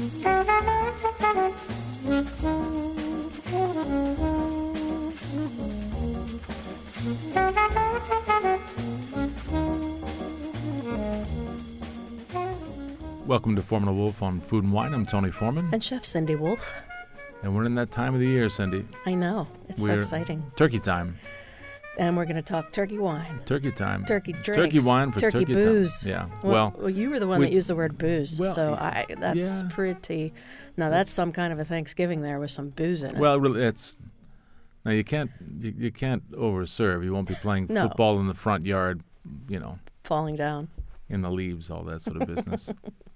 Welcome to Foreman and Wolf on Food and Wine. I'm Tony Foreman. And Chef Cindy Wolf. And we're in that time of the year, Cindy. I know. It's so exciting. Turkey time. And we're going to talk turkey wine. Turkey time. Turkey drinks. Turkey wine for turkey booze. time. Yeah. Well, you were the one that used the word booze. Well, so that's pretty. Now, that's some kind of a Thanksgiving there with some booze in it. Well, really, it's. Now, you can't overserve. You won't be playing football in the front yard, falling down. In the leaves, all that sort of business.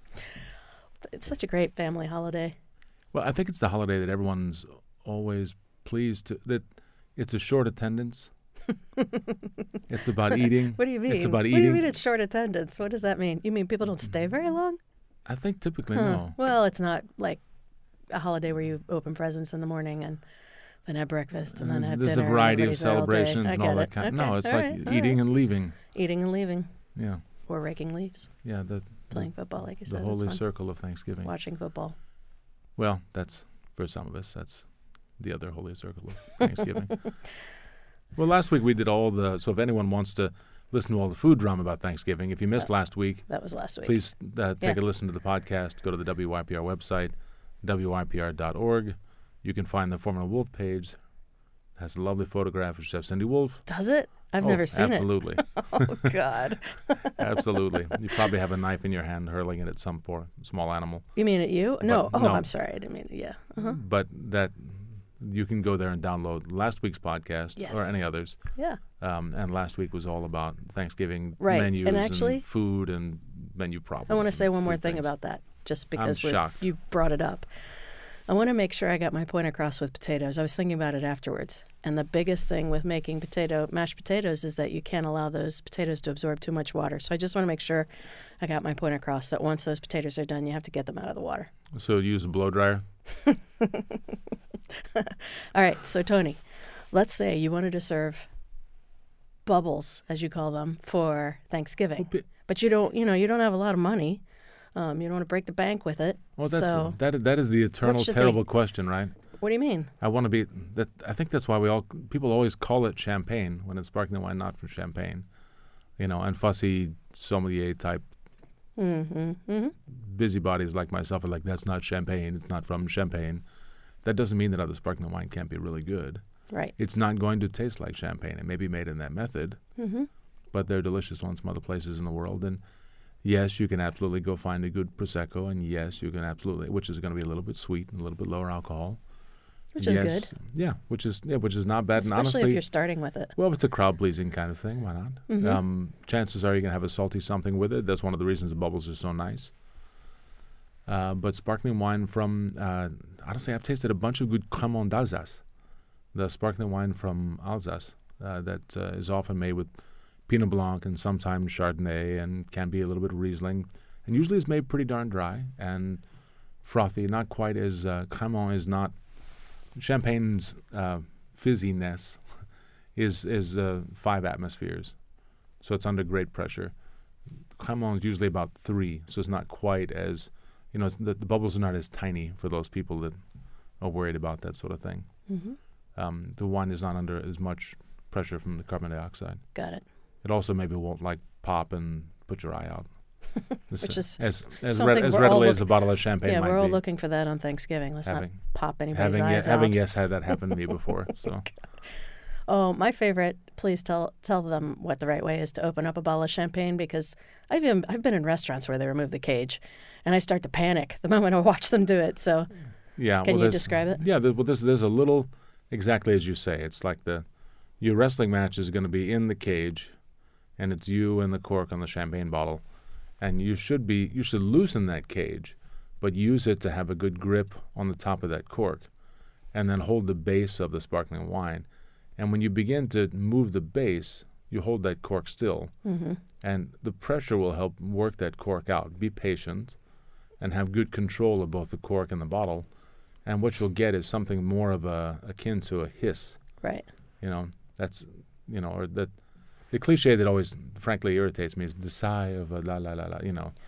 It's such a great family holiday. Well, I think it's the holiday that everyone's always pleased that it's a short attendance. It's about eating. What do you mean? It's about eating. What do you mean it's short attendance? What does that mean? You mean people don't stay very long? I think typically no. Well, it's not like a holiday where you open presents in the morning and then have breakfast and then have dinner. There's a variety of celebrations and all that kind of. No, it's like eating and leaving. Eating and leaving. Yeah. Or raking leaves. Yeah, playing football, like you said. The holy circle of Thanksgiving. Watching football. Well, that's, for some of us, that's the other holy circle of Thanksgiving. Well, last week we did so if anyone wants to listen to all the food drama about Thanksgiving, if you missed last week. That was last week. Please take a listen to the podcast. Go to the WYPR website, wypr.org. You can find the Foreman and Wolf page. It has a lovely photograph of Chef Cindy Wolf. Does it? I've never seen absolutely. it. Oh, God. Absolutely. You probably have a knife in your hand hurling it at some poor small animal. You mean at you? No. I'm sorry. I didn't mean it. Yeah. Uh-huh. But that you can go there and download last week's podcast or any others. Yeah. And last week was all about Thanksgiving menus and food and menu problems. I want to say one more thing about that, just because you brought it up. I want to make sure I got my point across with potatoes. I was thinking about it afterwards. And the biggest thing with making mashed potatoes is that you can't allow those potatoes to absorb too much water. So I just want to make sure I got my point across that once those potatoes are done, you have to get them out of the water. So use a blow dryer? All right. So, Tony, let's say you wanted to serve bubbles, as you call them, for Thanksgiving. But you don't have a lot of money. You don't want to break the bank with it. Well, that is the eternal terrible question, right? What do you mean? I think that's why people always call it champagne when it's sparkling wine, not from Champagne. And fussy sommelier type busybodies like myself are like, that's not Champagne. It's not from Champagne. That doesn't mean that other sparkling wine can't be really good. Right. It's not going to taste like Champagne. It may be made in that method, but there are delicious ones from other places in the world. And yes, you can absolutely go find a good Prosecco, and yes, you can absolutely, which is going to be a little bit sweet and a little bit lower alcohol. Which is good. Yeah, which is not bad. Especially and honestly, if you're starting with it. Well, it's a crowd-pleasing kind of thing. Why not? Mm-hmm. Chances are you're going to have a salty something with it. That's one of the reasons the bubbles are so nice. But sparkling wine from, honestly, I've tasted a bunch of good Crémant d'Alsace, the sparkling wine from Alsace that is often made with Pinot Blanc and sometimes Chardonnay and can be a little bit of Riesling. And usually it's made pretty darn dry and frothy, not quite as Crémant is not. Champagne's fizziness is 5 atmospheres, so it's under great pressure. Crémant is usually about 3, so it's not quite as, the bubbles are not as tiny for those people that are worried about that sort of thing. Mm-hmm. The wine is not under as much pressure from the carbon dioxide. Got it. It also maybe won't pop and put your eye out. Which is as readily as a bottle of champagne might be. Yeah, we're all looking for that on Thanksgiving. Let's not pop anybody's eyes out. Having had that happen to me before. So. Oh, my favorite, please tell them what the right way is to open up a bottle of champagne, because I've been in restaurants where they remove the cage, and I start to panic the moment I watch them do it. So can you describe it? Yeah, there's a little, exactly as you say. It's like your wrestling match is going to be in the cage, and it's you and the cork on the champagne bottle. And you should loosen that cage, but use it to have a good grip on the top of that cork, and then hold the base of the sparkling wine. And when you begin to move the base, you hold that cork still, and the pressure will help work that cork out. Be patient, and have good control of both the cork and the bottle. And what you'll get is something more of akin to a hiss. Right. Or that. The cliche that always, frankly, irritates me is the sigh of a la la la la.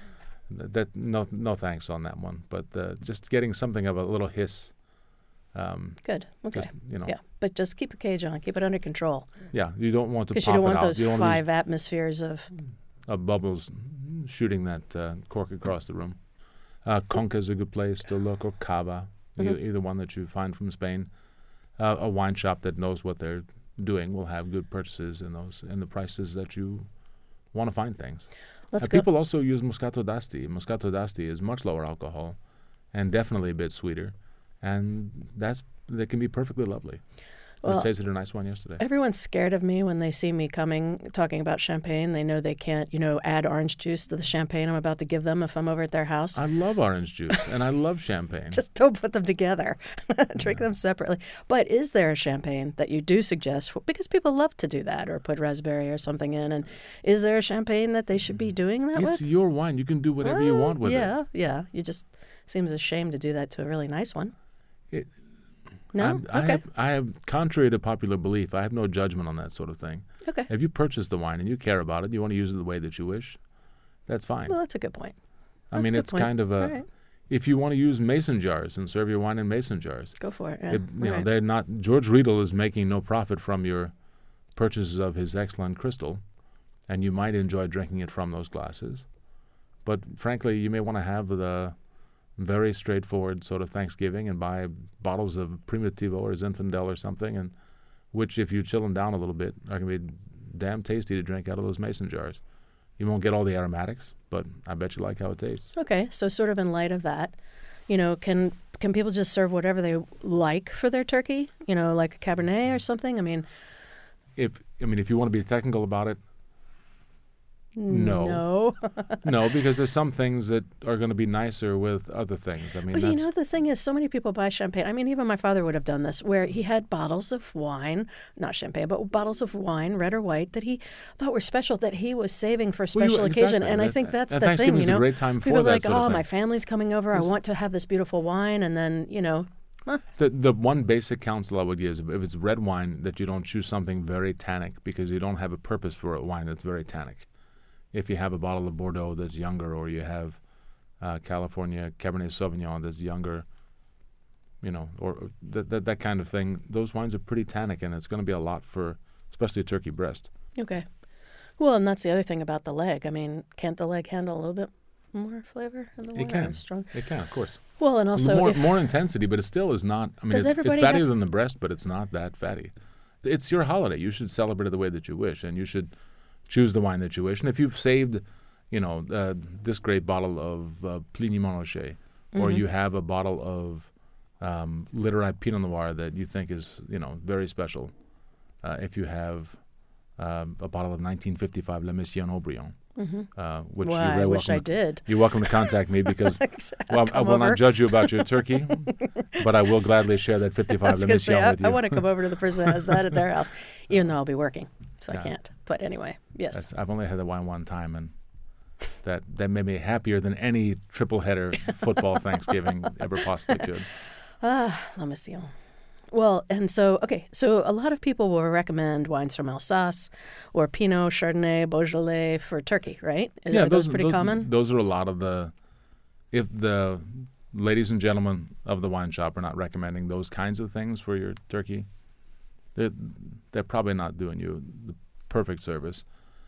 No thanks on that one. But just getting something of a little hiss. Good. Okay. Just, yeah, but just keep the cage on. Keep it under control. Yeah, you don't want to pop it out. Because you don't want those 5 atmospheres of bubbles shooting that cork across the room. Conca is a good place to look, or Cava, either one that you find from Spain. A wine shop that knows what they're doing will have good purchases in those and the prices that you want to find things. People also use Moscato d'Asti. Moscato d'Asti is much lower alcohol and definitely a bit sweeter, and that can be perfectly lovely. Well, I tasted a nice one yesterday. Everyone's scared of me when they see me talking about champagne. They know they can't, add orange juice to the champagne I'm about to give them if I'm over at their house. I love orange juice, and I love champagne. Just don't put them together. Drink them separately. But is there a champagne that you do suggest? Because people love to do that, or put raspberry or something in. And is there a champagne that they should be doing that with? It's your wine. You can do whatever you want with it. Yeah. You just seems a shame to do that to a really nice one. No? I have, contrary to popular belief, I have no judgment on that sort of thing. Okay. If you purchase the wine and you care about it, you want to use it the way that you wish, that's fine. Well, that's a good point. It's kind of a... Right. If you want to use mason jars and serve your wine in mason jars... Go for it, yeah. They're not... George Riedel is making no profit from your purchases of his excellent crystal, and you might enjoy drinking it from those glasses. But frankly, you may want to have the... very straightforward sort of Thanksgiving and buy bottles of Primitivo or Zinfandel or something, and which, if you chill them down a little bit, are going to be damn tasty to drink out of those mason jars. You won't get all the aromatics, but I bet you like how it tastes. Okay, so sort of in light of that, can people just serve whatever they like for their turkey? Like a Cabernet or something? If you want to be technical about it, No. No, because there's some things that are going to be nicer with other things. But the thing is, so many people buy champagne. Even my father would have done this, where he had bottles of wine, not champagne, but bottles of wine, red or white, that he thought were special, that he was saving for a special occasion. Exactly. And I think that's the thing. Thanksgiving is a great time for people that like, sort of thing. My family's coming over. I want to have this beautiful wine, and then, The one basic counsel I would give is if it's red wine, that you don't choose something very tannic, because you don't have a purpose for a wine that's very tannic. If you have a bottle of Bordeaux that's younger, or you have California Cabernet Sauvignon that's younger, or that kind of thing, those wines are pretty tannic, and it's going to be a lot for, especially a turkey breast. Okay. Well, and that's the other thing about the leg. Can't the leg handle a little bit more flavor in the wine? It can, of course. Well, and also... More intensity, but it still is not... it's fattier than the breast, but it's not that fatty. It's your holiday. You should celebrate it the way that you wish, and you should... choose the wine that you wish. And if you've saved, this great bottle of Pligny Montrachet, or you have a bottle of Literite Pinot Noir that you think is, very special, if you have a bottle of 1955 Le Mission Haut-Brion, which I wish I did. You're welcome to contact me, because I will not judge you about your turkey, but I will gladly share that 55 Le Mission with you. I want to come over to the person that has that at their house, even though I'll be working, so I can't. But anyway, yes. I've only had the wine one time, and that made me happier than any triple-header football Thanksgiving ever possibly could. La Mission. Well, and so a lot of people will recommend wines from Alsace or Pinot, Chardonnay, Beaujolais for turkey, right? Are those pretty common? Those are a lot of if the ladies and gentlemen of the wine shop are not recommending those kinds of things for your turkey, they're probably not doing you the perfect service.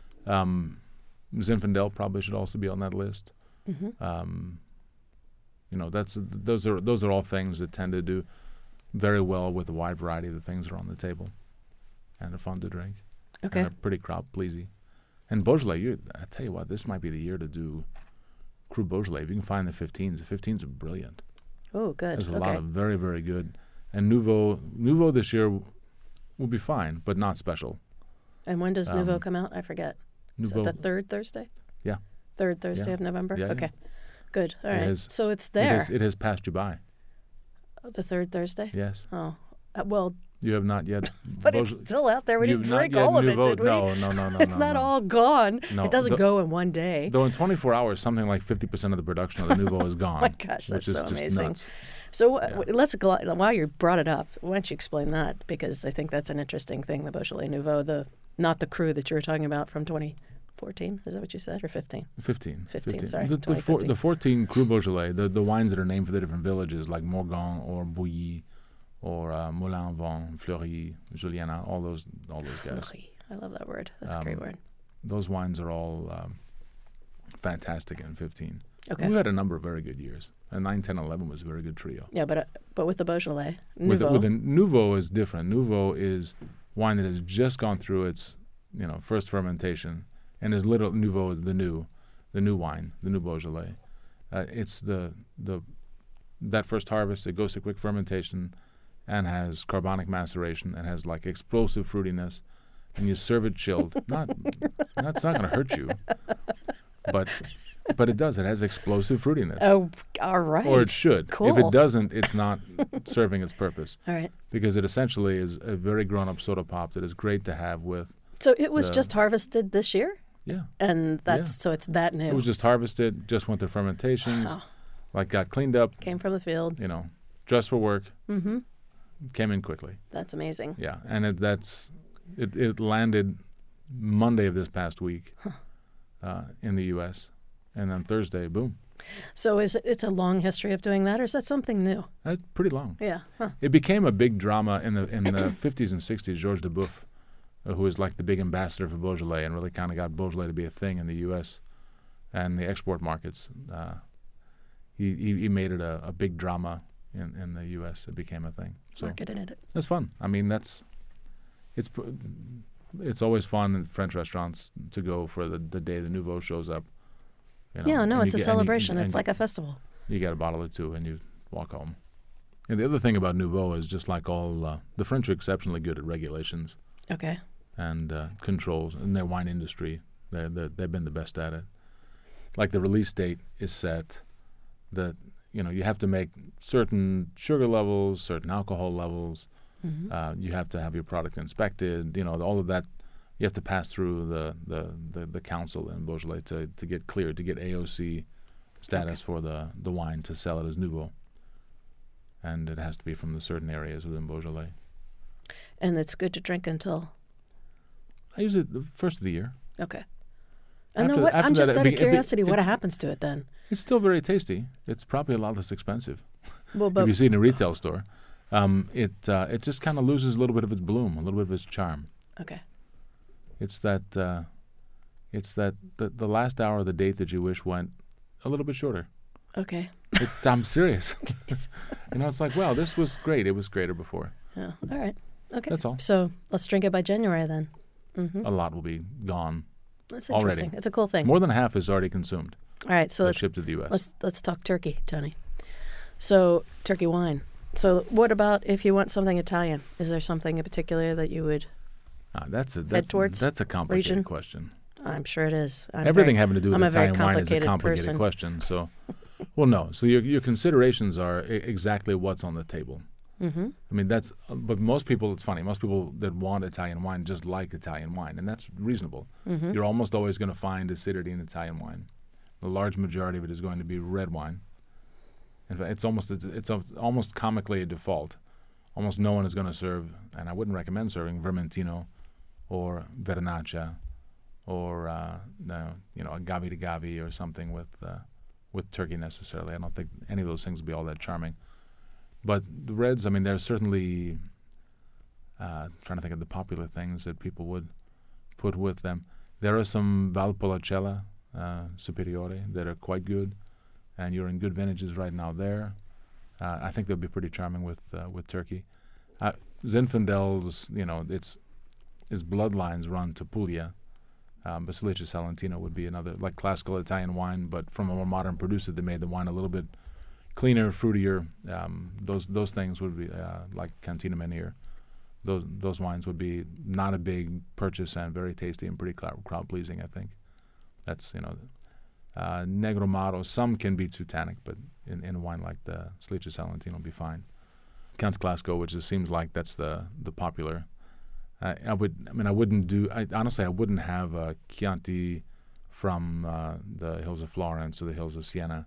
Zinfandel probably should also be on that list. Mm-hmm. Those are all things that tend to do very well with a wide variety of the things that are on the table, and are fun to drink. Okay. And are pretty crowd pleasing. And Beaujolais, I tell you what, this might be the year to do Cru Beaujolais. If you can find the 15s, the 15s are brilliant. Oh, good. There's a lot of very, very good. And Nouveau this year will be fine, but not special. And when does Nouveau come out? I forget. Nouveau, is it the third Thursday? Yeah. Third Thursday of November? Yeah, okay. Good. All right. So it's there. It has passed you by. The third Thursday? Yes. Oh. Well. You have not yet. But it's still out there. We didn't drink all of it, did we? No. It's not all gone. No. It doesn't go in one day. Though in 24 hours, something like 50% of the production of the Nouveau is gone. Oh my gosh, that's so amazing. Just nuts. So while you brought it up, why don't you explain that? Because I think that's an interesting thing, the Beaujolais Nouveau, not the Cru that you were talking about from 2015. 14? Is that what you said, or 15? 15. 15, sorry. The 14 Cru Beaujolais, the wines that are named for the different villages, like Morgon or Bouilly or Moulin-Vent, Fleury, Juliana, all those guys. Fleury. I love that word. That's a great word. Those wines are all fantastic in 15. Okay. We had a number of very good years. 9, 10, 11 was a very good trio. Yeah, but with the Beaujolais, Nouveau. With the Nouveau is different. Nouveau is wine that has just gone through its first fermentation, and is literally Nouveau is the new wine, the new Beaujolais. It's that first harvest. It goes to quick fermentation, and has carbonic maceration, and has like explosive fruitiness, and you serve it chilled. That's not going to hurt you, but it does. It has explosive fruitiness. Oh, all right. Or it should. Cool. If it doesn't, it's not serving its purpose. All right. Because it essentially is a very grown-up soda pop that is great to have with. So it was just harvested this year? Yeah. And so it's that new. It was just harvested, just went through fermentations, got cleaned up. Came from the field. Dressed for work. Mm-hmm. Came in quickly. That's amazing. Yeah, and it landed Monday of this past week in the U.S., and then Thursday, boom. So it's a long history of doing that, or is that something new? That's pretty long. Yeah. Huh. It became a big drama in the 50s and 60s. Georges Duboeuf, who was like the big ambassador for Beaujolais and really kind of got Beaujolais to be a thing in the U.S. and the export markets. He made it a big drama in the U.S. It became a thing. So marketed it. That's fun. I mean, it's always fun in French restaurants to go for the day the Nouveau shows up. It's a celebration. It's like a festival. You get a bottle or two and you walk home. And the other thing about Nouveau is just like all the French are exceptionally good at regulations. Okay. And controls in their wine industry. They've been the best at it. Like the release date is set that you have to make certain sugar levels, certain alcohol levels. Mm-hmm. You have to have your product inspected. All of that. You have to pass through the council in Beaujolais to get cleared, to get AOC status for the wine to sell it as Nouveau. And it has to be from the certain areas within Beaujolais. And it's good to drink until? I use it the first of the year. Okay. And then I'm just out of curiosity, what happens to it then? It's still very tasty. It's probably a lot less expensive. Well, but if you see it in a retail store, it just kind of loses a little bit of its bloom, a little bit of its charm. Okay. It's that the last hour of the date that you wish went a little bit shorter. Okay. I'm serious. It's like, well, this was great. It was greater before. Yeah. All right. Okay. That's all. So let's drink it by January then. Mm-hmm. A lot will be gone. That's interesting. Already. It's a cool thing. More than half is already consumed. All right. So let's ship to the U.S. Let's talk turkey, Tony. So turkey wine. So what about if you want something Italian? Is there something in particular that you would? That's a complicated region? Question. I'm sure it is. Everything having to do with Italian wine is a complicated person. question. So, well, no. So your considerations are exactly what's on the table. Mm-hmm. I mean, but most people, it's funny, most people that want Italian wine just like Italian wine, and that's reasonable. Mm-hmm. You're almost always going to find acidity in Italian wine. The large majority of it is going to be red wine. In fact, it's almost comically a default. Almost no one is going to serve, and I wouldn't recommend serving Vermentino or Vernaccia or a Gavi de Gavi or something with turkey necessarily. I don't think any of those things would be all that charming. But the reds, I mean, they're certainly trying to think of the popular things that people would put with them. There are some Valpolicella Superiore that are quite good, and you're in good vintages right now there. I think they'll be pretty charming with turkey. Zinfandel's, its bloodlines run to Puglia. Basilica Salentino would be another, like classical Italian wine, but from a more modern producer that made the wine a little bit cleaner, fruitier. Those things would be like Cantina Menhir. Those wines would be not a big purchase and very tasty and pretty crowd pleasing. I think that's Negro Maro. Some can be too tannic, but in a wine like the Salice Salentino will be fine. Count Classico, which seems like that's the popular. I wouldn't have a Chianti from the hills of Florence or the hills of Siena.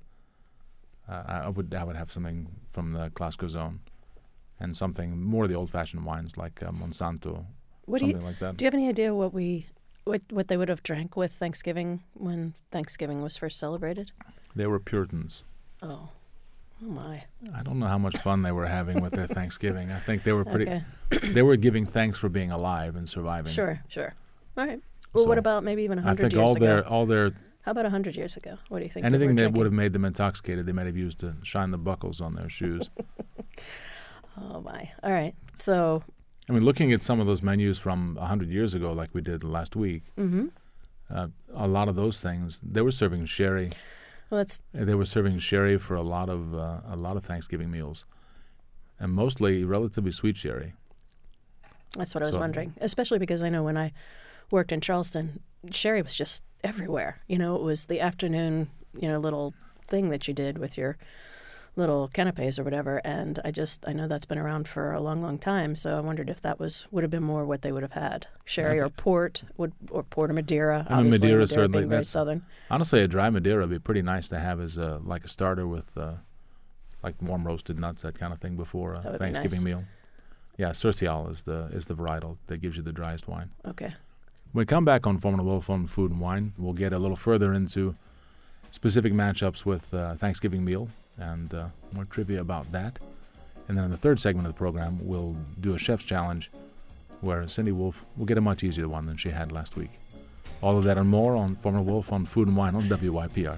I would have something from the Classico zone, and something more of the old-fashioned wines like Monsanto, like that. Do you have any idea what what they would have drank with Thanksgiving when Thanksgiving was first celebrated? They were Puritans. Oh my! I don't know how much fun they were having with their Thanksgiving. I think they were pretty. Okay. They were giving thanks for being alive and surviving. Sure. All right. Well, what about maybe even 100 years ago? All their. How about 100 years ago? What do you think? Anything that would have made them intoxicated, they might have used to shine the buckles on their shoes. Oh my! All right. So. I mean, looking at some of those menus from 100 years ago, like we did last week, a lot of those things, they were serving sherry. Well, they were serving sherry for a lot of Thanksgiving meals, and mostly relatively sweet sherry. That's what I was wondering, especially because I know when I worked in Charleston, sherry was just everywhere. It was the afternoon, little thing that you did with your little canapes or whatever, and I know that's been around for a long, long time. So I wondered if that would have been more what they would have had: sherry or port, or port or Madeira. I mean, Madeira certainly being very southern. Honestly, a dry Madeira would be pretty nice to have as like a starter with like warm roasted nuts, that kind of thing before a Thanksgiving meal. Yeah, Surcial is the varietal that gives you the driest wine. Okay. When we come back on Foreman and Wolf on Food and Wine, we'll get a little further into specific matchups with Thanksgiving meal and more trivia about that. And then in the third segment of the program, we'll do a chef's challenge where Cindy Wolf will get a much easier one than she had last week. All of that and more on Foreman and Wolf on Food and Wine on WYPR.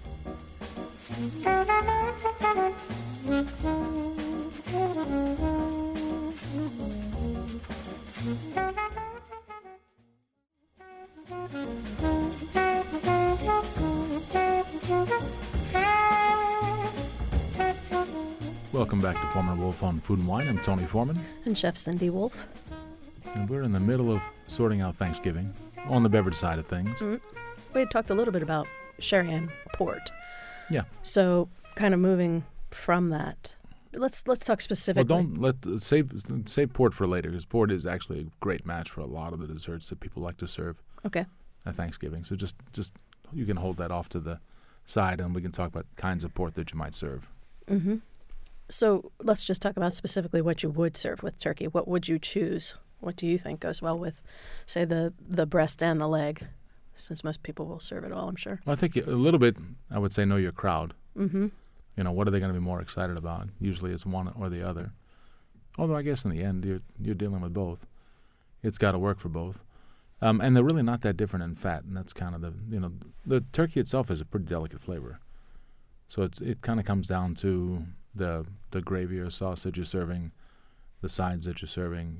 Welcome back to Foreman and Wolf on Food and Wine. I'm Tony Foreman. And Chef Cindy Wolf. And we're in the middle of sorting out Thanksgiving on the beverage side of things. Mm-hmm. We had talked a little bit about sherry and port. Yeah. So kind of moving from that, let's talk specifically. Well, save port for later, because port is actually a great match for a lot of the desserts that people like to serve. Okay. At Thanksgiving. So just you can hold that off to the side, and we can talk about kinds of port that you might serve. Mm-hmm. So let's just talk about specifically what you would serve with turkey. What would you choose? What do you think goes well with, say, the breast and the leg, since most people will serve it all, I'm sure? Well, I think a little bit, I would say, know your crowd. Mm-hmm. What are they going to be more excited about? Usually it's one or the other. Although I guess in the end, you're dealing with both. It's got to work for both. And they're really not that different in fat, and that's kind of the turkey itself is a pretty delicate flavor. So it kind of comes down to the gravy or sauce that you're serving, the sides that you're serving.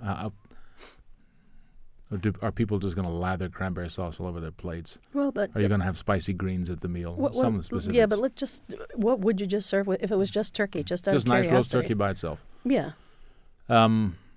Are people just going to lather cranberry sauce all over their plates? Well, but are you going to have spicy greens at the meal? Some of the specifics. Yeah, but what would you just serve with if it was just turkey, just out of curiosity? Just nice roast turkey by itself. Yeah. I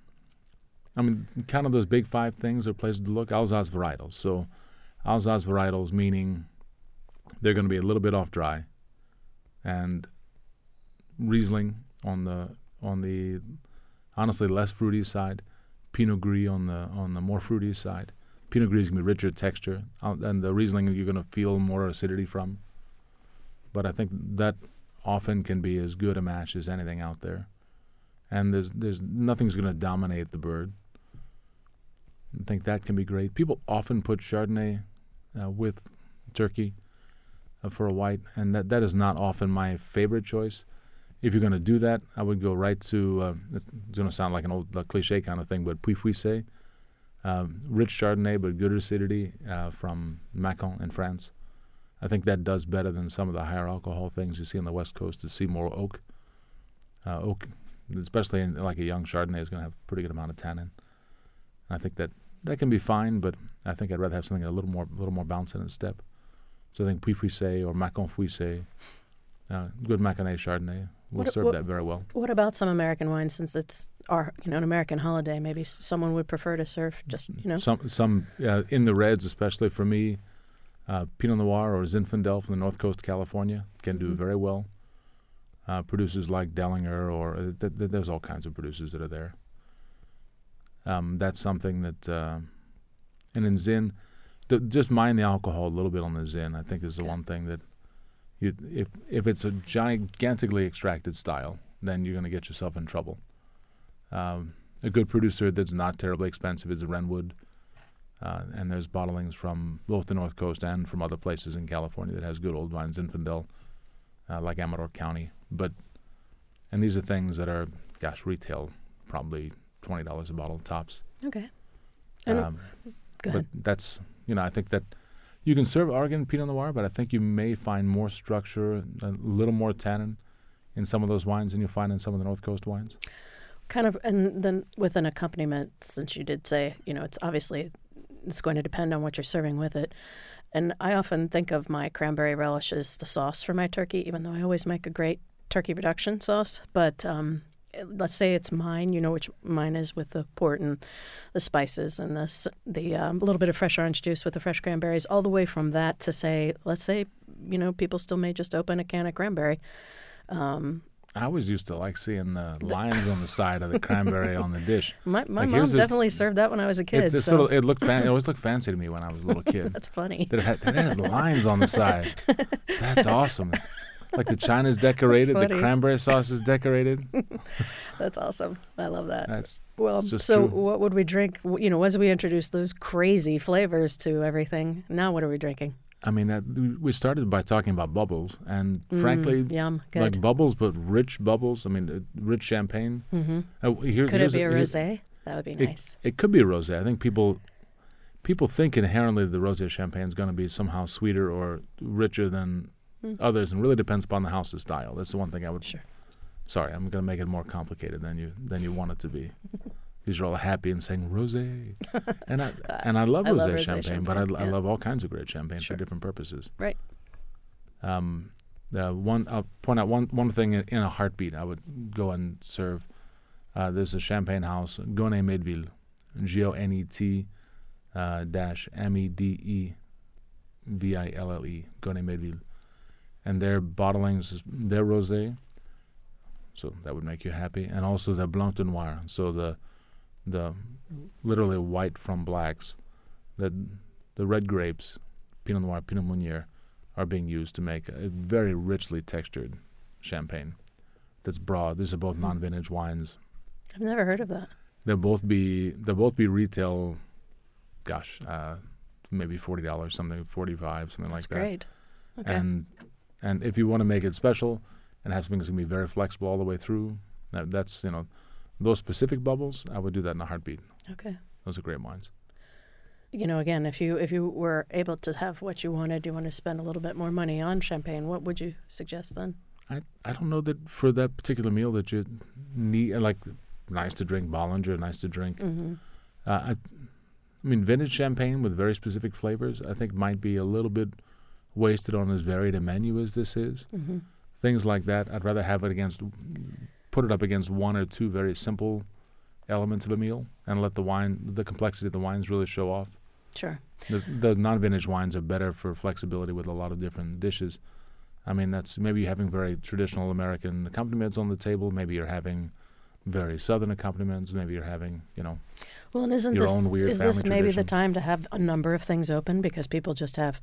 mean, kind of those big five things are places to look. Alsace varietals. So Alsace varietals meaning they're going to be a little bit off dry, and Riesling on the honestly less fruity side, Pinot Gris on the more fruity side. Pinot Gris is going to be richer texture, and the Riesling you're going to feel more acidity from. But I think that often can be as good a match as anything out there, and there's nothing's going to dominate the bird. I think that can be great. People often put Chardonnay with turkey for a white, and that is not often my favorite choice. If you're going to do that, I would go right to, it's going to sound like an old cliche kind of thing, but Puy Fuissé, rich Chardonnay but good acidity from Macon in France. I think that does better than some of the higher alcohol things you see on the West Coast. To see more oak. Oak, especially in like a young Chardonnay, is going to have a pretty good amount of tannin. And I think that can be fine, but I think I'd rather have something a little more bounce in its step. So I think Puy Fuissé or Macon Fuissé, good Maconnais Chardonnay, will serve that very well. What about some American wines, since it's an American holiday? Maybe someone would prefer to serve just. Some in the reds, especially for me, Pinot Noir or Zinfandel from the North Coast of California can do very well. Producers like Dellinger, or there's all kinds of producers that are there. That's something that, and in Zin, just mind the alcohol a little bit on the Zin. I think is the one thing that, if it's a gigantically extracted style, then you're going to get yourself in trouble. A good producer that's not terribly expensive is a Renwood. And there's bottlings from both the North Coast and from other places in California that has good old wines, Zinfandel, like Amador County. And these are things that are, retail probably $20 a bottle tops. Okay. Go ahead. But that's, I think that you can serve Oregon Pinot Noir, but I think you may find more structure, a little more tannin in some of those wines than you find in some of the North Coast wines. Kind of, and then with an accompaniment, since you did say, it's obviously, it's going to depend on what you're serving with it. And I often think of my cranberry relish as the sauce for my turkey, even though I always make a great turkey reduction sauce. But let's say it's mine, which mine is with the port and the spices and the little bit of fresh orange juice with the fresh cranberries, all the way from that to say, let's say, people still may just open a can of cranberry. I always used to like seeing the lines on the side of the cranberry on the dish. My mom definitely served that when I was a kid. It always looked fancy to me when I was a little kid. That's funny. That it has lines on the side. That's awesome. Like the china's decorated, the cranberry sauce is decorated. That's awesome. I love that. That's just true. What would we drink? As we introduced those crazy flavors to everything, now what are we drinking? I mean, we started by talking about bubbles, and frankly, yum, good. Like bubbles, but rich bubbles. I mean, rich champagne. Mm-hmm. Could it be a rosé? That would be nice. It could be a rosé. I think people think inherently the rosé champagne is going to be somehow sweeter or richer than others, and really depends upon the house's style. That's the one thing I would. Sure. Sorry, I'm going to make it more complicated than you want it to be. Because you're all happy and saying rosé, and I love rosé champagne, but I love all kinds of great champagne for different purposes. Right. I'll point out one thing in a heartbeat. I would go and serve. There's a champagne house, Gonnet Medeville, GONET -MEDEVILLE, Gonnet Medeville, and their bottlings, their rosé. So that would make you happy, and also the Blanc de Noir. So the literally white from blacks, the red grapes, Pinot Noir, Pinot Meunier, are being used to make a very richly textured champagne that's broad. These are both non-vintage wines. I've never heard of that. They'll both be retail, maybe $40, something $45, something like that. That's great. Okay. And if you want to make it special and have something that's going to be very flexible all the way through, that's those specific bubbles, I would do that in a heartbeat. Okay. Those are great wines. Again, if you were able to have what you wanted, you want to spend a little bit more money on champagne, what would you suggest then? I don't know that for that particular meal that you need, like, nice to drink Bollinger, nice to drink. Mm-hmm. I mean, vintage champagne with very specific flavors, I think might be a little bit wasted on as varied a menu as this is. Mm-hmm. Things like that, I'd rather have it put it up against one or two very simple elements of a meal and let the complexity of the wines really show off. Sure. The non-vintage wines are better for flexibility with a lot of different dishes. I mean, that's maybe you're having very traditional American accompaniments on the table. Maybe you're having very Southern accompaniments. Maybe you're having, well, and your own weird family tradition. Is this maybe the time to have a number of things open because people just have,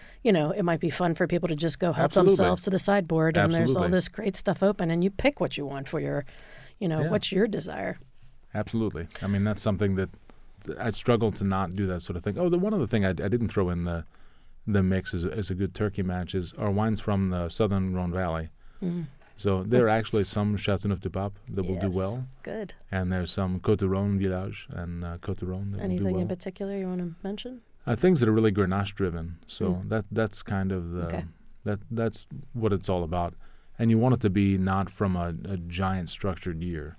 it might be fun for people to just go help themselves to the sideboard and there's all this great stuff open and you pick what you want for your, what's your desire. Absolutely. I mean, that's something that I struggle to not do that sort of thing. Oh, one other thing I didn't throw in the mix as a good turkey match are wines from the southern Rhone Valley. Mm. So there are actually some Châteauneuf-du-Pape that will do well. Good. And there's some Côtes-du-Rhône Village and Côtes-du-Rhône that will do well. Anything in particular you want to mention? Things that are really Grenache driven. So that's kind of that's what it's all about. And you want it to be not from a giant structured year.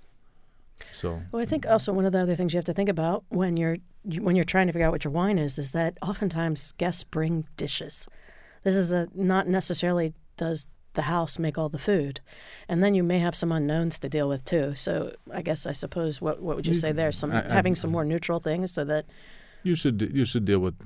So, well, I think also one of the other things you have to think about when you're trying to figure out what your wine is that oftentimes guests bring dishes. This is not necessarily does the house make all the food, and then you may have some unknowns to deal with too. So I suppose what would you say there? Having some more neutral things so that you should deal with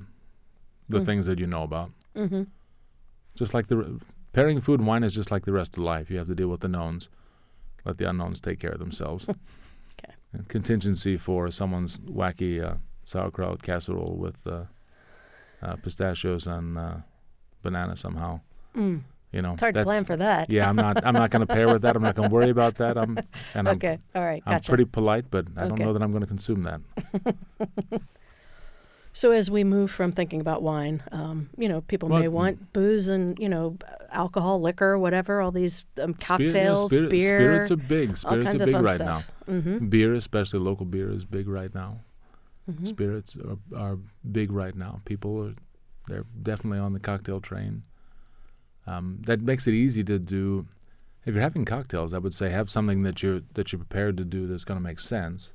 the things that you know about. Mm-hmm. Just like pairing food and wine is just like the rest of life. You have to deal with the knowns. Let the unknowns take care of themselves. Okay. And contingency for someone's wacky sauerkraut casserole with pistachios and banana somehow. Mm. It's hard to plan for that. Yeah, I'm not going to pair with that. I'm not going to worry about that. Okay. All right. Gotcha. I'm pretty polite, but I don't know that I'm going to consume that. So as we move from thinking about wine, people may want booze and, alcohol, liquor, whatever, all these cocktails, beer. Spirits are big. Spirits are big right now. Mm-hmm. Beer, especially local beer, is big right now. Mm-hmm. Spirits are big right now. They're definitely on the cocktail train. That makes it easy to do. If you're having cocktails, I would say have something that you're prepared to do that's going to make sense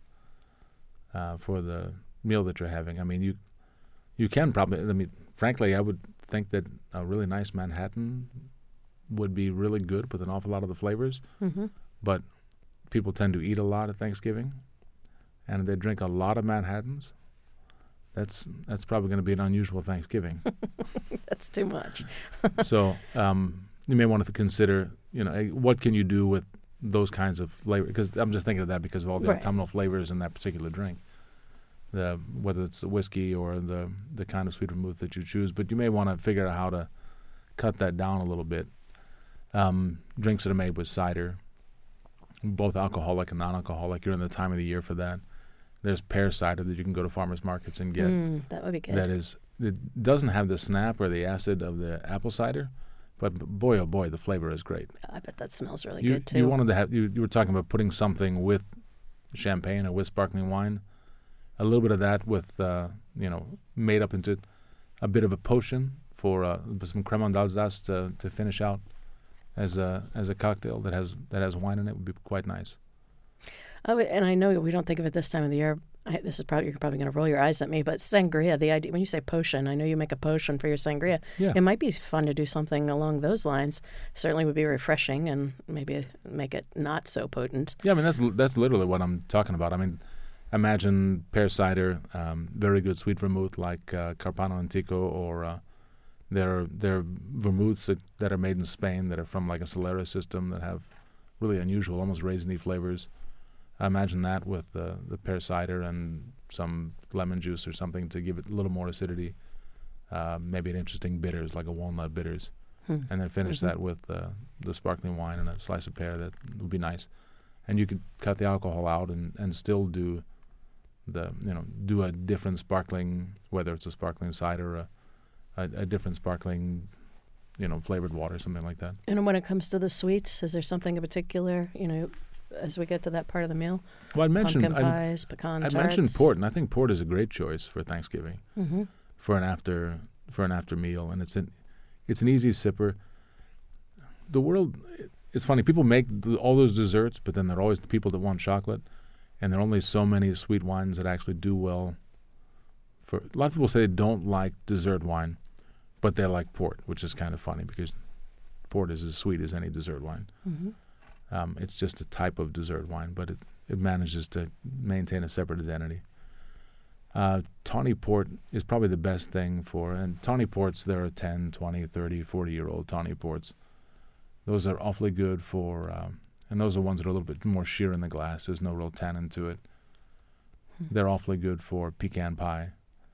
for the meal that you're having. I mean, you can probably. Frankly, I would think that a really nice Manhattan would be really good with an awful lot of the flavors. Mm-hmm. But people tend to eat a lot at Thanksgiving, and they drink a lot of Manhattans. That's probably going to be an unusual Thanksgiving. That's too much. So you may want to consider, what can you do with those kinds of flavors? Because I'm just thinking of that because of all the autumnal flavors in that particular drink. Whether it's the whiskey or the kind of sweet vermouth that you choose. But you may want to figure out how to cut that down a little bit. Drinks that are made with cider, both alcoholic and non-alcoholic, you're in the time of the year for that. There's pear cider that you can go to farmers markets and get. That would be good. It doesn't have the snap or the acid of the apple cider, but boy, oh boy, the flavor is great. I bet that smells really good too. You wanted to have, you were talking about putting something with champagne or with sparkling wine. A little bit of that with, made up into a bit of a potion for some crème d'Alsace to finish out as a cocktail that has wine in it would be quite nice. And I know we don't think of it this time of the year. You're probably going to roll your eyes at me, but sangria, the idea when you say potion, I know you make a potion for your sangria. Yeah. It might be fun to do something along those lines. Certainly would be refreshing and maybe make it not so potent. Yeah, I mean that's literally what I'm talking about. I mean, imagine pear cider, very good sweet vermouth like Carpano Antico, or there are vermouths that are made in Spain that are from like a Solera system that have really unusual, almost raisiny flavors. I imagine that with the pear cider and some lemon juice or something to give it a little more acidity. Maybe an interesting bitters like a walnut bitters, and then finish that with the sparkling wine and a slice of pear. That would be nice. And you could cut the alcohol out and still do do a different sparkling, whether it's a sparkling cider or a different sparkling, flavored water, something like that. And when it comes to the sweets, is there something in particular, as we get to that part of the meal? Well, pumpkin pies, pecan tarts. I mentioned port, and I think port is a great choice for Thanksgiving for an after meal, and it's an easy sipper. The world, it's funny. People make all those desserts, but then there are always the people that want chocolate. And there are only so many sweet wines that actually do well. A lot of people say they don't like dessert wine, but they like port, which is kind of funny because port is as sweet as any dessert wine. Mm-hmm. It's just a type of dessert wine, but it manages to maintain a separate identity. Tawny port is probably the best thing and tawny ports, there are 10, 20, 30, 40-year-old tawny ports. Those are awfully good for... and those are ones that are a little bit more sheer in the glass. There's no real tannin to it. They're awfully good for pecan pie,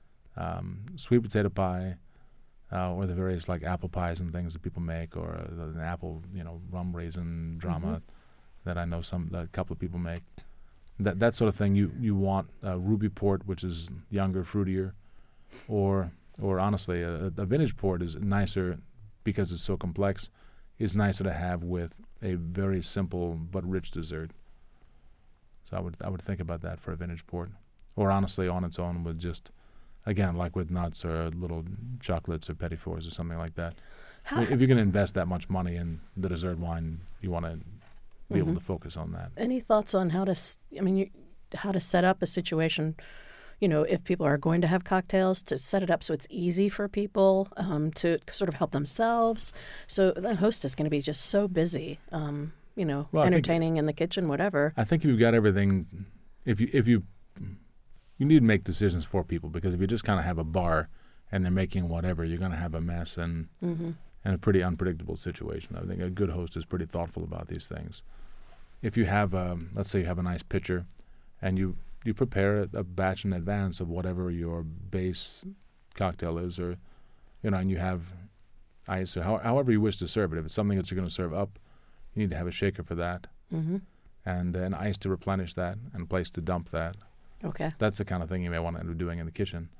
sweet potato pie, or the various like apple pies and things that people make, or an apple, rum raisin drama that I know a couple of people make. That sort of thing. You want ruby port, which is younger, fruitier, or honestly, a vintage port is nicer because it's so complex. Is nicer to have with a very simple but rich dessert. So I would think about that for a vintage port, or honestly on its own with just, again, like with nuts or little chocolates or petit fours or something like that. If you're going to invest that much money in the dessert wine, you want to be able to focus on that. Any thoughts on how to set up a situation? If people are going to have cocktails, to set it up so it's easy for people to sort of help themselves. So the host is going to be just so busy, entertaining in the kitchen, whatever. I think if you've got everything, if you need to make decisions for people, because if you just kind of have a bar and they're making whatever, you're going to have a mess and a pretty unpredictable situation. I think a good host is pretty thoughtful about these things. If you have, let's say you have a nice pitcher and you prepare a batch in advance of whatever your base cocktail is, or, and you have ice or however you wish to serve it. If it's something that you're going to serve up, you need to have a shaker for that, and an ice to replenish that, and a place to dump that. Okay. That's the kind of thing you may want to end up doing in the kitchen.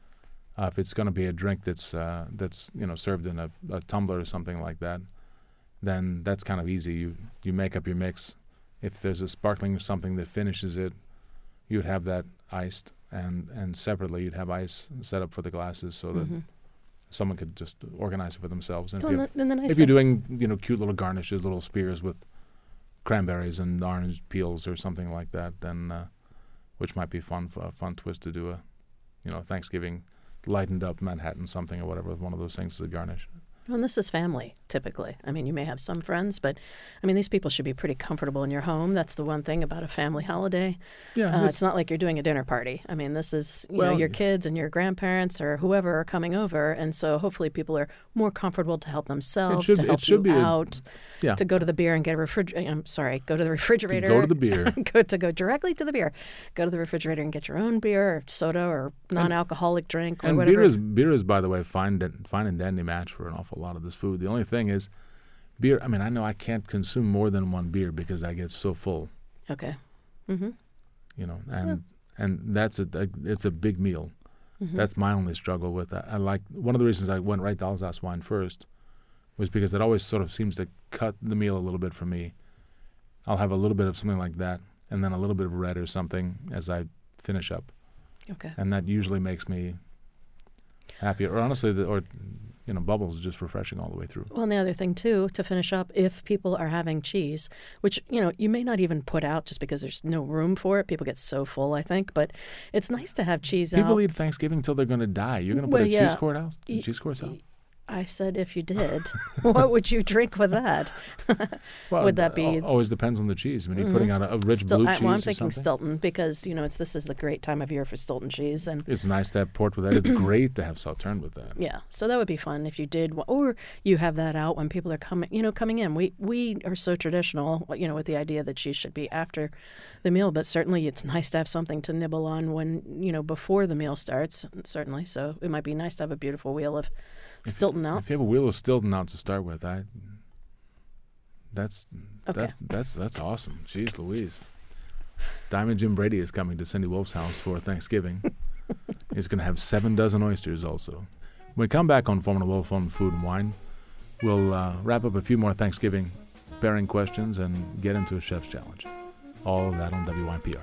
If it's going to be a drink that's served in a tumbler or something like that, then that's kind of easy. You make up your mix. If there's a sparkling or something that finishes it, you would have that iced, and separately you'd have ice set up for the glasses so that someone could just organize it for themselves. And if you're doing cute little garnishes, little spears with cranberries and orange peels or something like that, then which might be a fun twist to do a Thanksgiving lightened up Manhattan something or whatever with one of those things as a garnish. Well, and this is family, typically. I mean, you may have some friends, but, I mean, these people should be pretty comfortable in your home. That's the one thing about a family holiday. Yeah, it's not like you're doing a dinner party. I mean, this is, your kids and your grandparents or whoever are coming over, and so hopefully people are more comfortable to help themselves, to help you out, to go to the beer and get a refrigerator. Go to the refrigerator. To go to the beer. to go directly to the beer. Go to the refrigerator and get your own beer or soda or non-alcoholic drink or and whatever. Beer is, by the way, fine and dandy match for an awful lot of this food. The only thing is, beer. I mean, I know I can't consume more than one beer because I get so full. Okay. And that's it's a big meal. That's my only struggle with that. I like one of the reasons I went right to Alsace wine first was because it always sort of seems to cut the meal a little bit for me. I'll have a little bit of something like that, and then a little bit of red or something as I finish up. Okay. And that usually makes me happier. Or honestly, bubbles is just refreshing all the way through. Well, and the other thing, too, to finish up, if people are having cheese, which, you may not even put out just because there's no room for it. People get so full, I think. But it's nice to have cheese out. People eat Thanksgiving until they're going to die. You're going to put cheese course out? I said if you did, what would you drink with that? Well, would that be? Always depends on the cheese. I mean, you're putting out a rich blue cheese I'm or thinking something. Stilton because, this is the great time of year for Stilton cheese. And it's nice to have port with that. It's great to have Sauterne with that. Yeah, so that would be fun if you did. Or you have that out when people are coming in. We are so traditional, with the idea that cheese should be after the meal. But certainly it's nice to have something to nibble on when, before the meal starts, certainly. So it might be nice to have a beautiful wheel of Stilton out. If you have a wheel of Stilton out to start with, that's awesome. Jeez Louise. Diamond Jim Brady is coming to Cindy Wolf's house for Thanksgiving. He's going to have 7 dozen oysters also. When we come back on Foreman and Wolf on Food and Wine, we'll wrap up a few more Thanksgiving pairing questions and get into a chef's challenge. All of that on WYPR.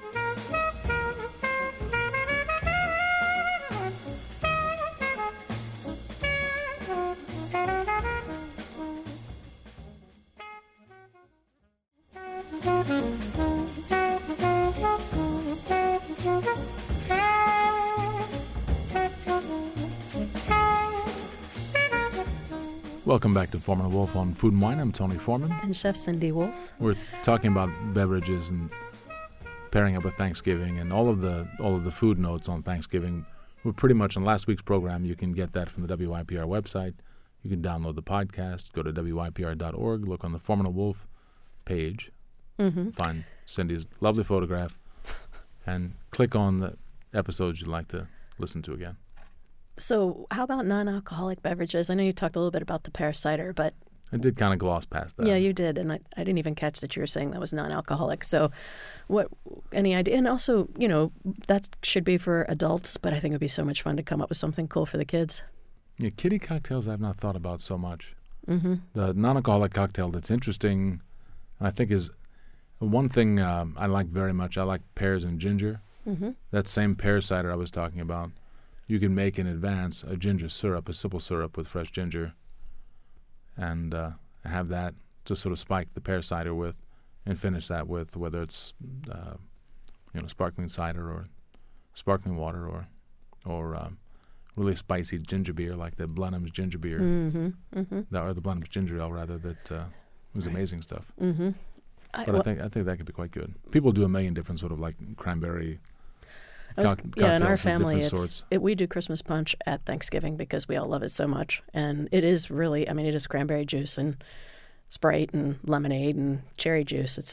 Welcome back to Foreman and Wolf on Food and Wine. I'm Tony Foreman. And Chef Cindy Wolf. We're talking about beverages and pairing up with Thanksgiving and all of the food notes on Thanksgiving. We're pretty much on last week's program. You can get that from the WYPR website. You can download the podcast, go to WYPR.org, look on the Foreman and Wolf page, find Cindy's lovely photograph, and click on the episodes you'd like to listen to again. So how about non-alcoholic beverages? I know you talked a little bit about the pear cider, but... I did kind of gloss past that. Yeah, you did, and I didn't even catch that you were saying that was non-alcoholic. So any idea? And also, that should be for adults, but I think it would be so much fun to come up with something cool for the kids. Yeah, kiddie cocktails I've not thought about so much. The non-alcoholic cocktail that's interesting, I think, is one thing I like very much. I like pears and ginger. That same pear cider I was talking about. You can make in advance a ginger syrup, a simple syrup with fresh ginger, and have that to sort of spike the pear cider with, and finish that with whether it's sparkling cider or sparkling water or really spicy ginger beer like the Blenheim's ginger beer, or the Blenheim's ginger ale rather. That was amazing stuff. But I think that could be quite good. People do a million different sort of like cranberry. In our family, we do Christmas punch at Thanksgiving because we all love it so much. And it is really, it is cranberry juice and Sprite and lemonade and cherry juice. It's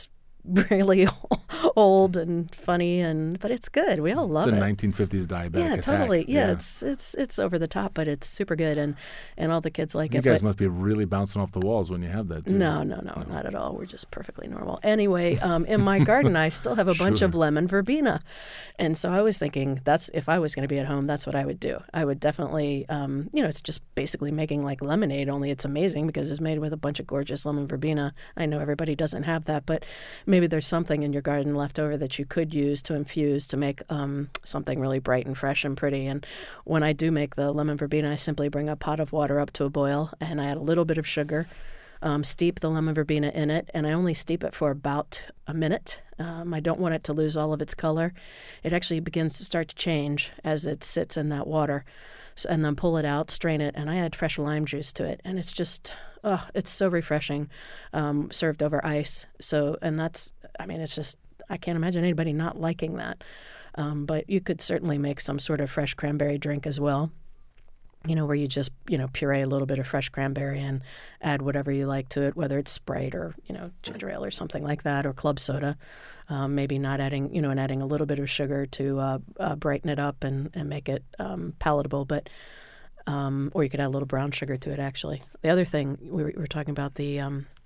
really old and funny, but it's good. We all love it. It's a 1950s diabetic Yeah, attack. totally. Yeah, it's over the top, but it's super good, and all the kids like it. You guys must be really bouncing off the walls when you have that, too. No, not at all. We're just perfectly normal. Anyway, in my garden, I still have a bunch of lemon verbena, and so I was thinking if I was going to be at home, that's what I would do. I would definitely, it's just basically making like lemonade, only it's amazing because it's made with a bunch of gorgeous lemon verbena. I know everybody doesn't have that, but maybe there's something in your garden left over that you could use to infuse to make something really bright and fresh and pretty. And when I do make the lemon verbena, I simply bring a pot of water up to a boil, and I add a little bit of sugar, steep the lemon verbena in it, and I only steep it for about a minute. I don't want it to lose all of its color. It actually begins to start to change as it sits in that water. So, and then pull it out, strain it, and I add fresh lime juice to it. And it's just, it's so refreshing, served over ice. So, and it's just, I can't imagine anybody not liking that. But you could certainly make some sort of fresh cranberry drink as well, where you just, puree a little bit of fresh cranberry and add whatever you like to it, whether it's Sprite or, ginger ale or something like that, or club soda. Maybe not adding, and adding a little bit of sugar to brighten it up and make it palatable. But or you could add a little brown sugar to it, actually. The other thing, we were talking about the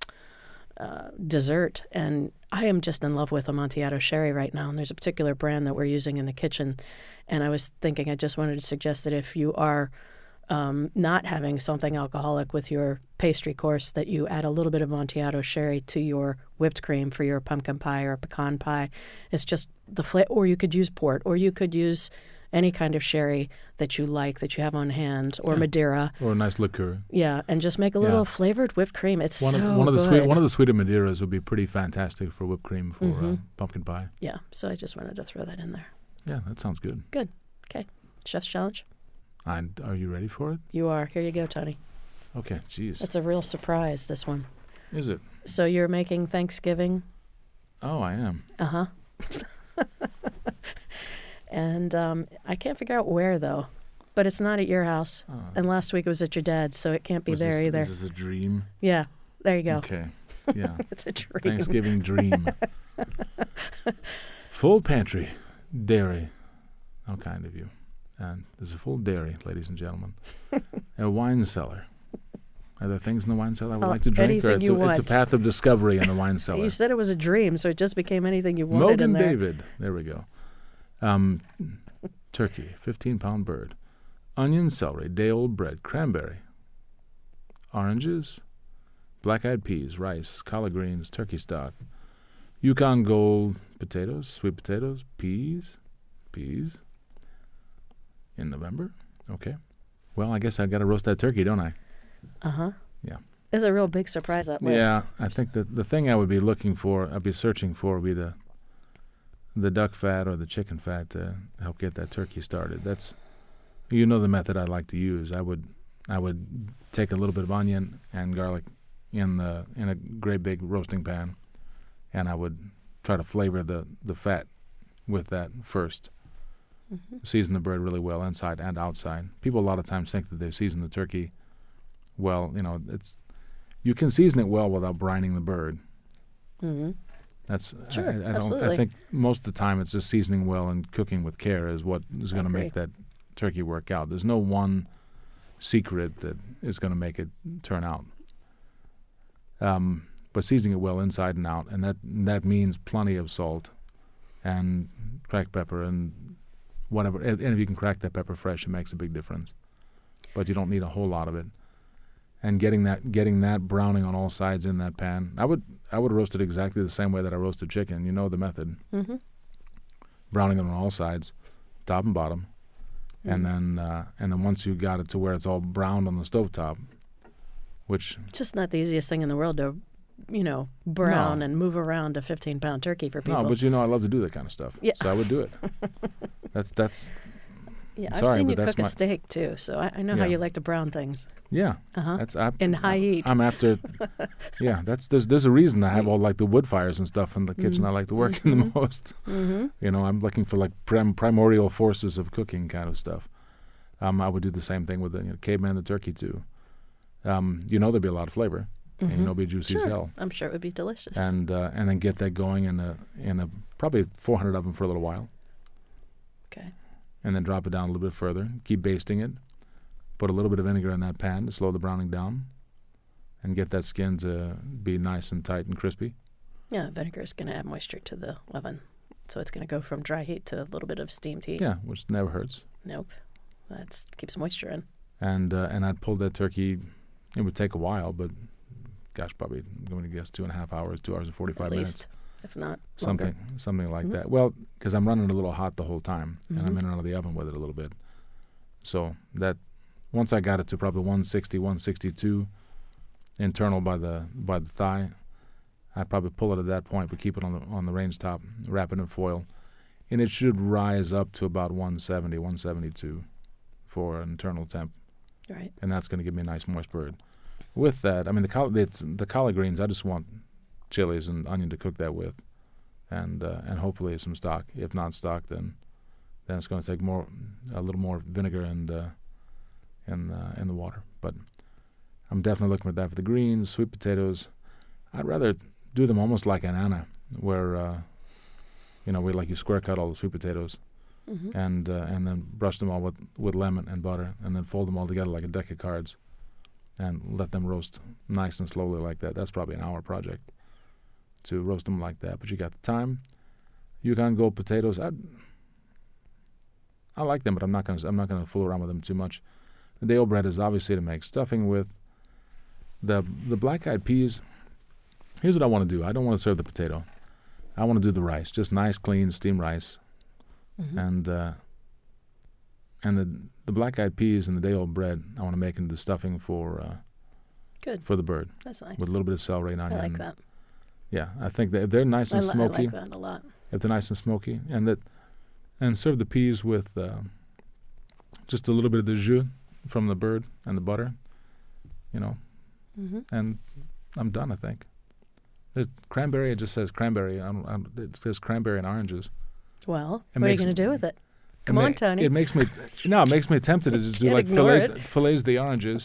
dessert, and I am just in love with Amontillado sherry right now. And there's a particular brand that we're using in the kitchen. And I was thinking, I just wanted to suggest that if you are not having something alcoholic with your pastry course, that you add a little bit of Amontillado sherry to your whipped cream for your pumpkin pie or pecan pie. It's just the flavor, or you could use port, or you could use any kind of sherry that you like, that you have on hand, or Madeira. Or a nice liqueur. Yeah, and just make a little flavored whipped cream. It's one of the sweeter Madeiras would be pretty fantastic for whipped cream for pumpkin pie. Yeah, so I just wanted to throw that in there. Yeah, that sounds good. Good. Okay. Chef's Challenge. Are you ready for it? You are. Here you go, Tony. Okay, geez. It's a real surprise, this one. Is it? So you're making Thanksgiving? Oh, I am. Uh-huh. And I can't figure out where, though. But it's not at your house. Oh. And last week it was at your dad's, so it can't be there either. Is this a dream? Yeah. There you go. Okay. Yeah. It's a dream. Thanksgiving dream. Full pantry. Dairy. How kind of you. And there's a full dairy, ladies and gentlemen. A wine cellar. Are there things in the wine cellar I would like to drink? Or it's a path of discovery in the wine cellar. You said it was a dream, so it just became anything you wanted in there. David. There we go. Turkey, 15-pound bird. Onion, celery, day-old bread, cranberry. Oranges, black-eyed peas, rice, collard greens, turkey stock. Yukon Gold potatoes, sweet potatoes, peas. In November? Okay. Well, I guess I got to roast that turkey, don't I? Uh-huh. Yeah. It's a real big surprise, that list. Yeah, I think that the thing I would be looking for, I'd be searching for, would be the duck fat or the chicken fat to help get that turkey started. That's, the method I like to use. I would take a little bit of onion and garlic in a great big roasting pan, and I would try to flavor the fat with that first. Mm-hmm. Season the bread really well inside and outside. People a lot of times think that they've seasoned the turkey well. You can season it well without brining the bird. Mm-hmm. That's sure, absolutely. I think most of the time it's just seasoning well and cooking with care is what is going to make that turkey work out. There's no one secret that is going to make it turn out. But seasoning it well inside and out, and that means plenty of salt and cracked pepper and whatever. And if you can crack that pepper fresh, it makes a big difference. But you don't need a whole lot of it. And getting that browning on all sides in that pan. I would roast it exactly the same way that I roasted chicken. You know the method. Mm-hmm. Browning it on all sides, top and bottom, and then once you got it to where it's all browned on the stovetop, which just not the easiest thing in the world to, brown and move around a 15-pound turkey for people. No, but I love to do that kind of stuff. Yeah. So I would do it. That's. Yeah, I've seen you cook a steak too, so I know how you like to brown things. Yeah, in high heat. I'm after. Yeah, there's a reason I have all like the wood fires and stuff in the kitchen. I like to work in the most. Mm-hmm. I'm looking for like primordial forces of cooking kind of stuff. I would do the same thing with the caveman the turkey too. There'd be a lot of flavor, and you know, be juicy as hell. I'm sure it would be delicious. And then get that going in a probably 400 oven for a little while. Okay. And then drop it down a little bit further. Keep basting it. Put a little bit of vinegar in that pan to slow the browning down, and get that skin to be nice and tight and crispy. Yeah, vinegar is going to add moisture to the oven, so it's going to go from dry heat to a little bit of steamed heat. Yeah, which never hurts. Nope, that keeps moisture in. And I'd pull that turkey. It would take a while, but gosh, probably I'm going to guess 2.5 hours, 2 hours and 45 minutes. At least, if not something like that. Well, because I'm running it a little hot the whole time, and I'm in and out of the oven with it a little bit. So that once I got it to probably 160, 162 internal by the thigh, I'd probably pull it at that point, but keep it on the range top, wrap it in foil, and it should rise up to about 170, 172 for an internal temp. Right. And that's going to give me a nice moist bird. With that, I mean the collard greens. I just want chilies and onion to cook that with, and hopefully some stock. If not stock, then it's going to take a little more vinegar and the water. But I'm definitely looking at that for the greens, sweet potatoes. I'd rather do them almost like an Anna, where where you square cut all the sweet potatoes, and then brush them all with lemon and butter, and then fold them all together like a deck of cards, and let them roast nice and slowly like that. That's probably an hour project to roast them like that. But you got the time. Yukon Gold potatoes. I like them, but I'm not gonna fool around with them too much. The day old bread is obviously to make stuffing with. The black-eyed peas. Here's what I want to do. I don't want to serve the potato. I want to do the rice, just nice, clean, steamed rice, and the black-eyed peas and the day-old bread. I want to make into the stuffing for the bird. That's nice. With a little bit of celery and onion. I like that. Yeah, I think that if they're nice and smoky. I like that a lot. If they're nice and smoky, and serve the peas with just a little bit of the jus from the bird and the butter, and I'm done, I think. The cranberry, it just says cranberry. It says cranberry and oranges. Well, what are you going to do with it? Come on, Tony. It makes me tempted to just do like fillets the oranges,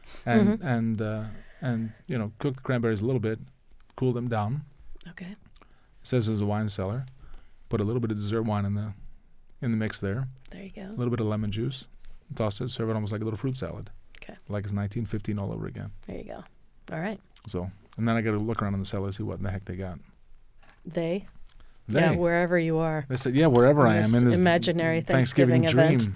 and cook the cranberries a little bit, cool them down. Okay. It says there's a wine cellar. Put a little bit of dessert wine in the mix there. There you go. A little bit of lemon juice. Toss it. Serve it almost like a little fruit salad. Okay. Like it's 1915 all over again. There you go. All right. So, and then I got to look around in the cellar, see what in the heck they got. They? Yeah, wherever you are. They said, yeah, wherever I am in this imaginary Thanksgiving dream.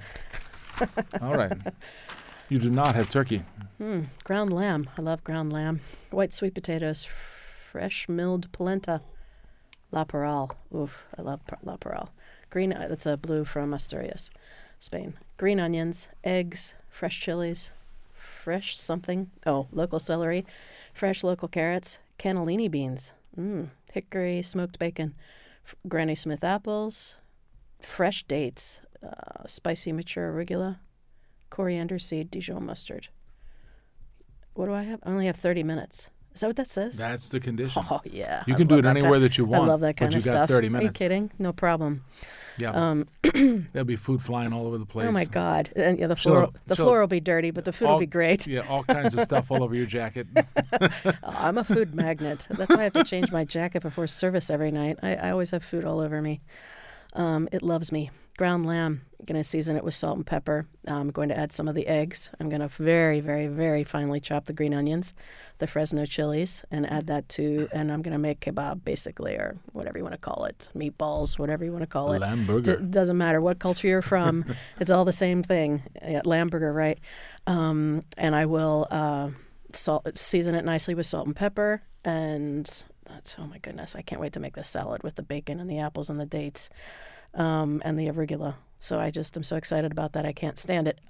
All right. You do not have turkey. Ground lamb. I love ground lamb. White sweet potatoes. Fresh milled polenta. La Peral. Oof, I love La Peral. Green, that's a blue from Asturias, Spain. Green onions, eggs, fresh chilies, fresh something. Oh, local celery, fresh local carrots, cannellini beans, hickory smoked bacon, Granny Smith apples, fresh dates, spicy mature arugula, coriander seed, Dijon mustard. What do I have? I only have 30 minutes. Is that what that says? That's the condition. Oh, yeah. You can do it anywhere that you want. I love that kind of stuff. But you got 30 minutes. Are you kidding? No problem. Yeah. There'll be food flying all over the place. Oh, my God. And the floor will be dirty, but the food will be great. Yeah, all kinds of stuff all over your jacket. I'm a food magnet. That's why I have to change my jacket before service every night. I always have food all over me. It loves me. Ground lamb, I'm going to season it with salt and pepper. I'm going to add some of the eggs. I'm going to very, very, very finely chop the green onions, the Fresno chilies, and add that and I'm going to make kebab, basically, or whatever you want to call it, meatballs, whatever you want to call it. Lamb burger. Doesn't matter what culture you're from. It's all the same thing. Yeah, lamb burger, right? And I will season it nicely with salt and pepper, and oh my goodness, I can't wait to make this salad with the bacon and the apples and the dates. And the arugula. So I'm so excited about that. I can't stand it.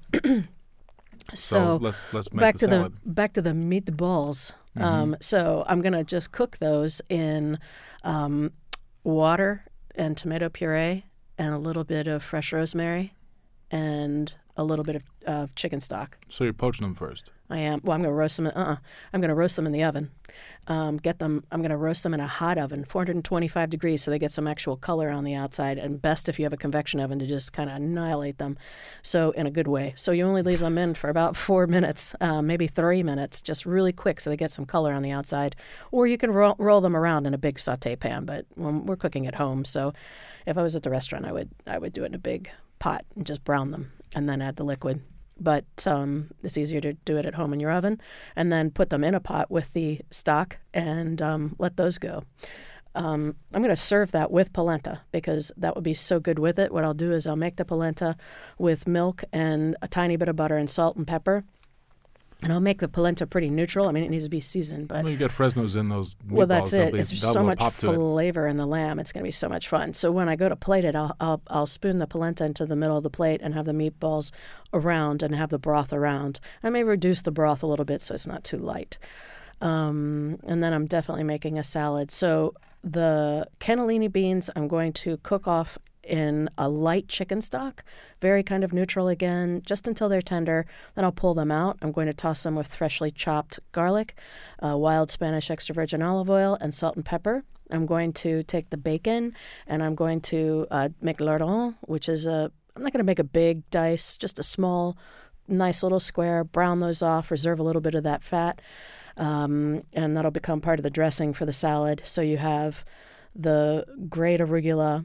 So let's make the salad. Back to the meatballs. So I'm gonna just cook those in water and tomato puree and a little bit of fresh rosemary and a little bit of chicken stock. So you're poaching them first? I am. Well, I'm going to roast them. I'm going to roast them in the oven. I'm going to roast them in a hot oven, 425 degrees, so they get some actual color on the outside. And best if you have a convection oven to just kind of annihilate them. So in a good way. So you only leave them in for about 4 minutes, maybe 3 minutes, just really quick, so they get some color on the outside. Or you can roll them around in a big saute pan. But when we're cooking at home, so if I was at the restaurant, I would do it in a big pot and just brown them and then add the liquid. But it's easier to do it at home in your oven, and then put them in a pot with the stock and let those go. I'm going to serve that with polenta because that would be so good with it. What I'll do is I'll make the polenta with milk and a tiny bit of butter and salt and pepper. And I'll make the polenta pretty neutral. I mean, it needs to be seasoned. But you got Fresnos in those meatballs. Well, that's it. There's so much flavor in the lamb. It's going to be so much fun. So when I go to plate it, I'll spoon the polenta into the middle of the plate and have the meatballs around and have the broth around. I may reduce the broth a little bit so it's not too light. And then I'm definitely making a salad. So the cannellini beans I'm going to cook off in a light chicken stock, very kind of neutral again, just until they're tender. Then I'll pull them out. I'm going to toss them with freshly chopped garlic, wild Spanish extra virgin olive oil, and salt and pepper. I'm going to take the bacon, and I'm going to make lardons, which is I'm not going to make a big dice, just a small, nice little square, brown those off, reserve a little bit of that fat, and that'll become part of the dressing for the salad. So you have the great arugula,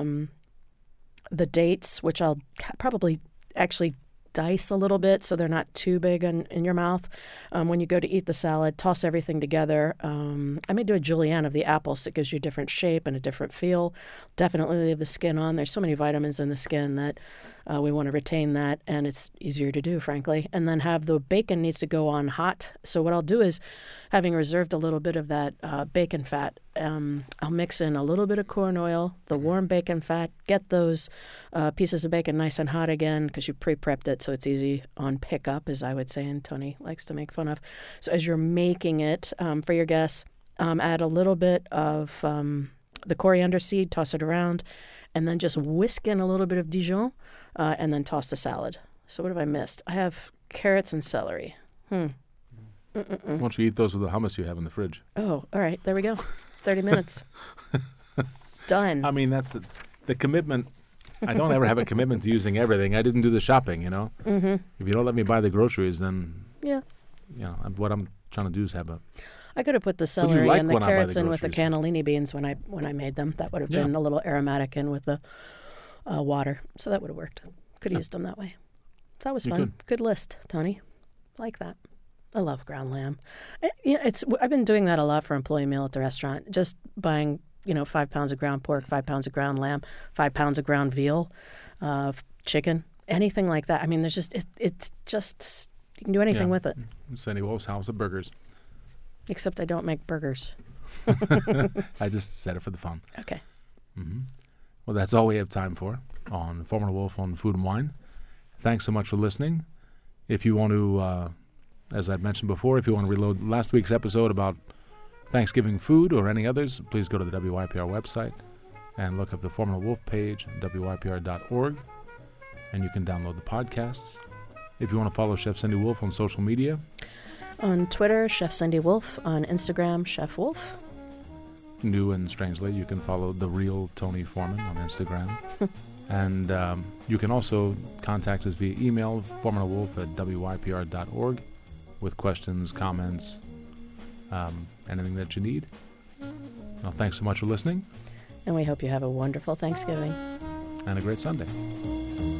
the dates, which I'll probably actually dice a little bit so they're not too big in your mouth. When you go to eat the salad, toss everything together. I may do a julienne of the apple so it gives you a different shape and a different feel. Definitely leave the skin on. There's so many vitamins in the skin that we want to retain that, and it's easier to do, frankly. And then have the bacon needs to go on hot. So what I'll do is, having reserved a little bit of that bacon fat, I'll mix in a little bit of corn oil, the warm bacon fat, get those pieces of bacon nice and hot again because you pre-prepped it so it's easy on pickup, as I would say, and Tony likes to make fun of. So as you're making it for your guests, add a little bit of the coriander seed, toss it around, and then just whisk in a little bit of Dijon, and then toss the salad. So what have I missed? I have carrots and celery. Why don't you eat those with the hummus you have in the fridge? Oh, all right. There we go. 30 minutes. Done. I mean, that's the commitment. I don't ever have a commitment to using everything. I didn't do the shopping, you know? Mm-hmm. If you don't let me buy the groceries, then, yeah, what I'm trying to do is have a... I could have put the celery and the carrots in with the cannellini beans when I made them. That would have been a little aromatic in with the water. So that would have worked. Could have used them that way. So that was fun. Good list, Tony. Like that. I love ground lamb. I've been doing that a lot for employee meal at the restaurant. Just buying, 5 pounds of ground pork, 5 pounds of ground lamb, 5 pounds of ground veal, chicken, anything like that. I mean, there's just it's just you can do anything with it. Sandy Wolf's House of Burgers. Except I don't make burgers. I just said it for the fun. Okay. Mm-hmm. Well, that's all we have time for on Formula Wolf on Food and Wine. Thanks so much for listening. If you want to, as I'd mentioned before, if you want to reload last week's episode about Thanksgiving food or any others, please go to the WYPR website and look up the Formula Wolf page, wypr.org, and you can download the podcasts. If you want to follow Chef Cindy Wolf on social media, on Twitter, Chef Cindy Wolf. On Instagram, Chef Wolf. New and strangely, you can follow The Real Tony Foreman on Instagram. And you can also contact us via email, formulawolf@wypr.org, with questions, comments, anything that you need. Well, thanks so much for listening. And we hope you have a wonderful Thanksgiving. And a great Sunday.